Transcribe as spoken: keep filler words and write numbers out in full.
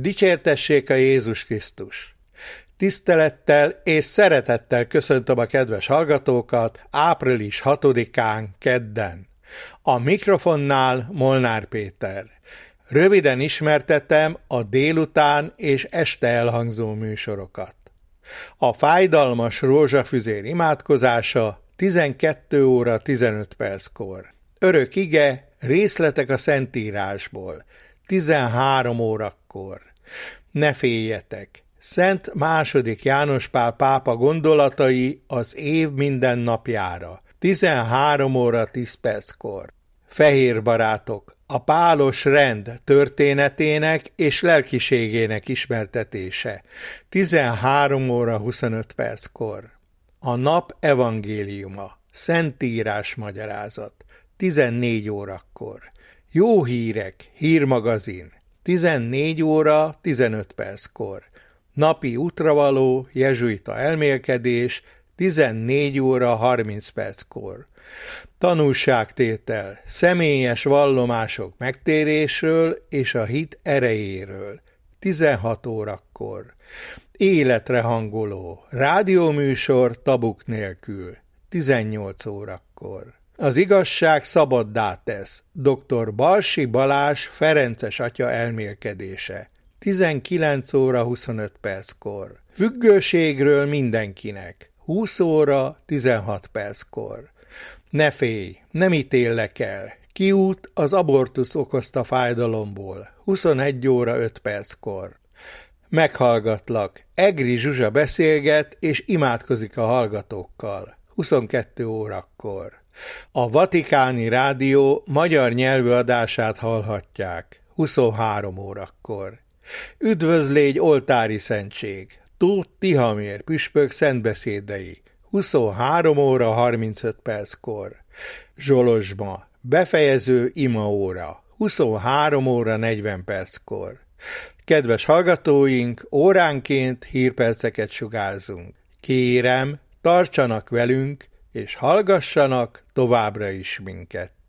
Dicsértessék a Jézus Krisztus! Tisztelettel és szeretettel köszöntöm a kedves hallgatókat április hatodikán kedden. A mikrofonnál Molnár Péter. Röviden ismertetem a délután és este elhangzó műsorokat. A fájdalmas rózsafüzér imádkozása tizenkét óra tizenöt perckor. Örök ige, részletek a Szentírásból tizenhárom órakor. Ne féljetek! Szent második János Pál pápa gondolatai az év minden napjára tizenhárom óra tíz perckor. Fehér barátok, a pálos rend történetének és lelkiségének ismertetése tizenhárom óra huszonöt perckor. A nap evangéliuma, Szentírás magyarázat tizennégy órakor. Jó hírek, hírmagazin tizennégy óra tizenöt perckor. Napi útravaló, jezsuita elmélkedés tizennégy óra harminc perckor. Tanúságtétel, személyes vallomások megtérésről és a hit erejéről tizenhat órakor. Életre hangoló, rádióműsor tabuk nélkül tizennyolc órakor. Az igazság szabaddá tesz, dr. Balsi Balázs Ferences atya elmélkedése tizenkilenc óra huszonöt perckor. Függőségről mindenkinek húsz óra tizenhat perckor. Ne félj, nem ítéllek el. Kiút az abortusz okozta fájdalomból huszonegy óra öt perckor. Meghallgatlak. Egri Zsuzsa beszélget és imádkozik a hallgatókkal huszonkettő órakor. A Vatikáni Rádió magyar nyelvű adását hallhatják huszonhárom órakor. Üdvözlégy oltári szentség, Tóth Tihamér püspök szentbeszédei huszonhárom óra harmincöt perckor. Zsolozsma, befejező imaóra huszonhárom óra negyven perckor. Kedves hallgatóink, óránként hírperceket sugárzunk. Kérem, tartsanak velünk, és hallgassanak továbbra is minket.